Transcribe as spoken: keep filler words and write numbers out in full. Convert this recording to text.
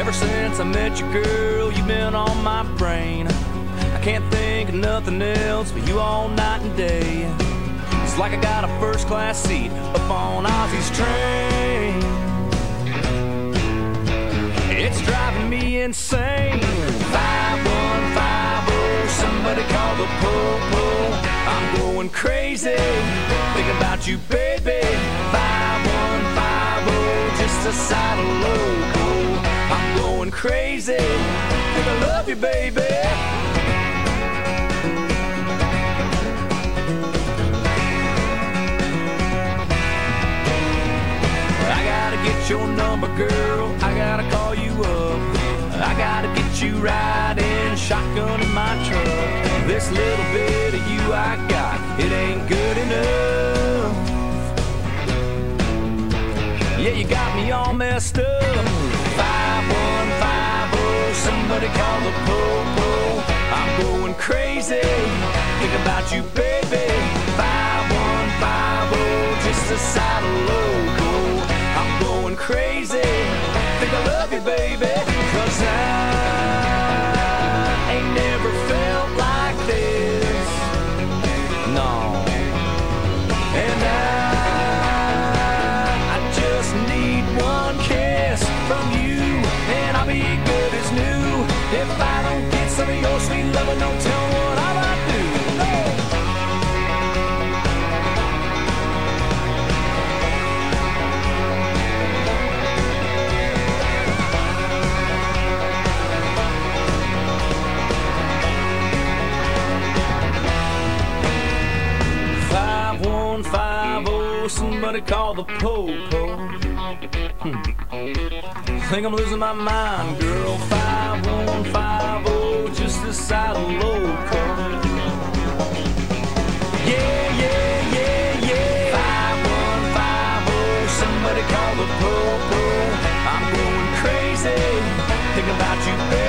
Ever since I met you, girl, you've been on my brain. I can't think of nothing else but you all night and day. It's like I got a first-class seat up on Ozzy's train. It's driving me insane. five one five oh, somebody call the po-po. I'm going crazy, thinking about you, baby. five one five oh, just a side of loco. I'm going crazy, think I love you, baby. I gotta get your number, girl, I gotta call you up. I gotta get you riding shotgun in my truck. This little bit of you I got, it ain't good enough. Yeah, you got me all messed up. five one five oh, somebody call the po-po. I'm going crazy, think about you, baby. five one five oh, just a side of loco. I'm going crazy, think I love you, baby. Cause I ain't never felt like this, no. And I, I just need one kiss from you, and I'll be good as new. If I don't get some of your sweet loving, don't tell me what I might do, no. Somebody call the po-po. Hmm. Think I'm losing my mind, girl. five one five oh, just a side of loco. Yeah, yeah, yeah, yeah. five one five oh, somebody call the po-po. I'm going crazy, thinking about you, baby.